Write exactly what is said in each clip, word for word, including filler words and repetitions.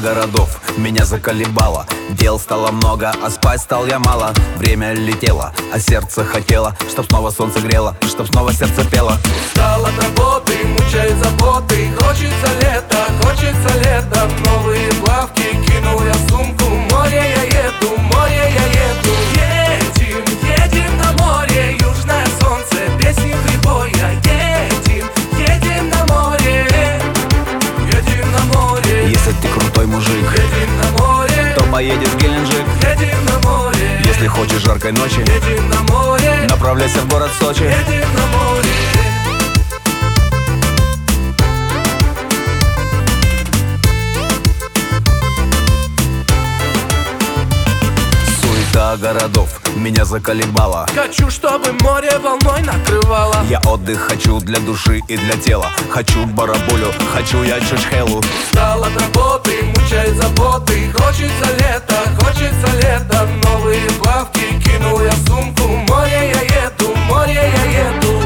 городов меня заколебало. Дел стало много, а спать стал я мало. Время летело, а сердце хотело, чтоб снова солнце грело, чтоб снова сердце пело. Устал от работы, мучает заботы. Хочется лето, хочется лето. В новые плавки кинул я сумку. Море я еду, море я еду. Едем, едем на море. Южное солнце, песни прибоя. Едем, едем на море. Едем на море. Если ты крутой мужик, едем на море, то поедешь в Геленджик. Едем на море. Если хочешь жаркой ночи, едем на море. направляйся в город Сочи. Едем на море. Суета городов меня заколебала. Хочу, чтобы море волной накрывало. Я отдых хочу для души и для тела. Хочу барабулю, хочу я чучхелу. Устал от работы, мучает заботы. Хочется лето, хочется лето. В новые плавки кинул я сумку. Море я еду, море я еду.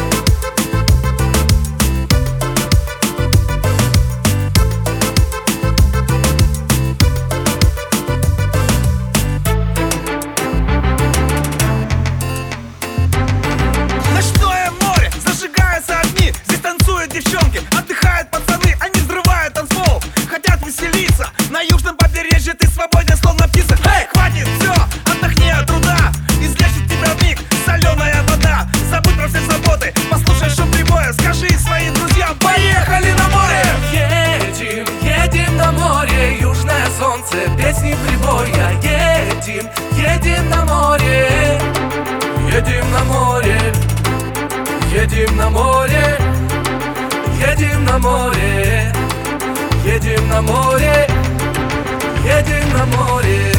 Девчонки, отдыхают пацаны, они взрывают танцпол. Хотят веселиться, на южном побережье ты свободен, словно птица. Эй, хватит, все, отдохни от труда. Излечит тебя вмиг соленая вода. Забудь про все заботы, послушай шум прибоя. Скажи своим друзьям, поехали на море. Едем, едем на море. Южное солнце, песни прибоя. Едем, едем на море. Едем на море. Едем на море. Едем на море, едем на море, едем на море.